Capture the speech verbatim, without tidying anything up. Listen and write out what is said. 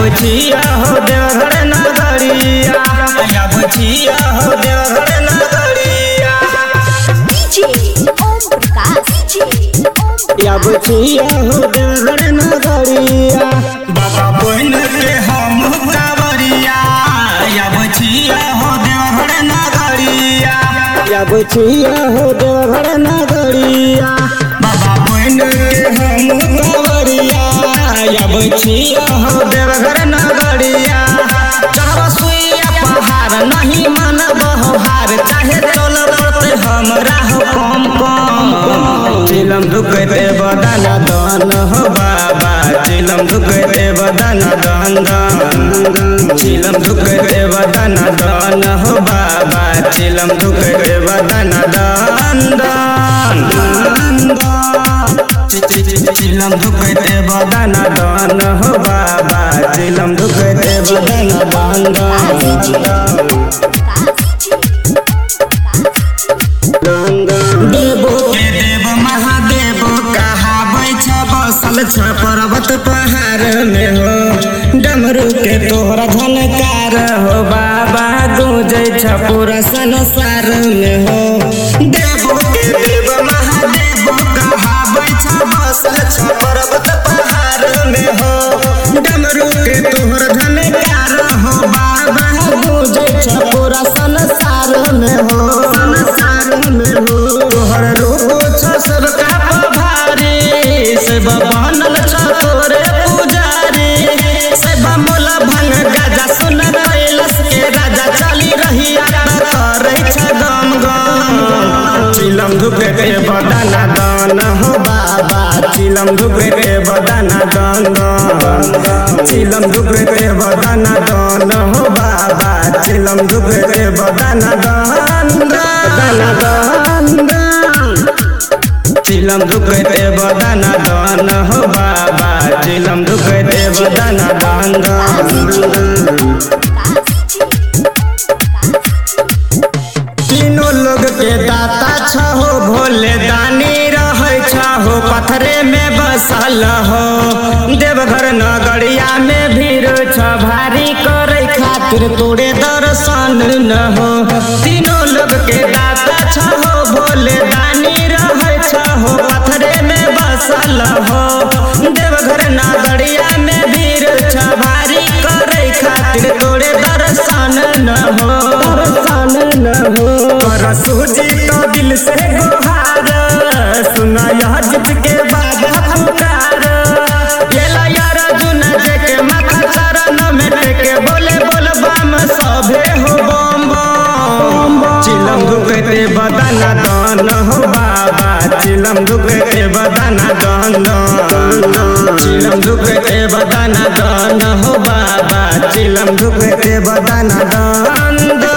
बुझिया हो देवघर नगरिया या बुझिया हो देवघर नगरिया या बुझिया हो देवघर नगरिया बाबा बन के हम कांवरिया या बुझिया हो देवघर नगरिया या बुझिया हो देवघर नगरिया बाबा बन के हम कांवरिया या बुझिया हो देवघर नगरिया चढ़वा सुइया पहाड़ नहीं मन बहार चाहे चल पड़ते हमरा हो कम कम चिलम दुखते बदन दन हो बाबा चिलम दुखते बदन दन दन चिलम दुखते बदन दन हो बाबा चिलम दुखते बदन दन दन चिलम दुखते बदन दन हो बाबा चिलम दुखते बदन दन दन देवो के देव महादेव कहाबै छ बसल छ पर्वत पहाड़ में हो डमरू के तोहरा झनकार हो बाबा गूंजै छ पूरा संसार में हो देवो के देव महादेव कहाबै छ बसल छ पर्वत पहाड़ में हो डमरू के तोहरा झनकार हो बाबा गूंजै छ पूरा संसार में हो संसार में हो तोहर रूप छ सबका पभारी सब बनल छ तोरे पुजारी सब मोला भंग गाजा सुन कैलस के राजा चली रही करे छ गम गम चिलम धुके बदन दान हो बाबा चिलम धुके बदन दान दान चिलम धुके बदन दान हो बाबा चिलम धुके बदन दान दान चिलम दुखते बदन दान हो बाबा चिलम दुखते बदन दान तीनों लोग के दाता छहो भोले दानी रहे छहो पथरे में बसल हो देवघर नगरिया में भीड़ छ भारी करे खातिर तोरे दर्शन न हो तीनों लोग के दाता छहो भोले दानी रहे छहो पथरे में बसल हो देवघर नगरिया में भीड़ छ भारी करे खातिर तोरे दर्शन न हो दर्शन न हो कर सूजी तो दिल से गुहार सुना यह जित के बाद पुकार गेला यार जुना जे के माथा चरण में टेके बोले बोल बम सभे हो बम बम चिलम दुखते बदन दान हो बाबा चिलम दुखते बदन दान चिलम दुखते बदन दान हो बाबा चिलम दुखते बदन दान